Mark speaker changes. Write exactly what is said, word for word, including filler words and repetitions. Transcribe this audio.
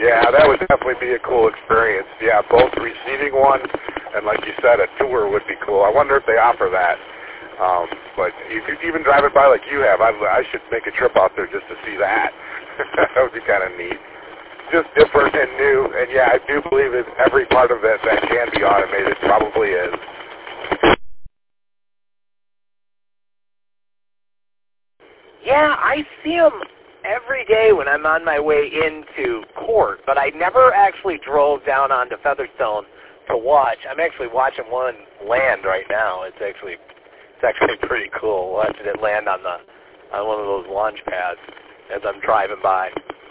Speaker 1: Yeah, that would definitely be a cool experience. Yeah, both receiving one and, like you said, a tour would be cool. I wonder if they offer that. Um, but you could even drive it by like you have. I, I should make a trip out there just to see that. That would be kind of neat. Just different and new. And, yeah, I do believe that every part of it that can be automated probably is.
Speaker 2: Yeah, I see them every day when I'm on my way into court, but I never actually drove down onto Featherstone to watch. I'm actually watching one land right now. It's actually it's actually pretty cool watching it land on the on one of those launch pads as I'm driving by.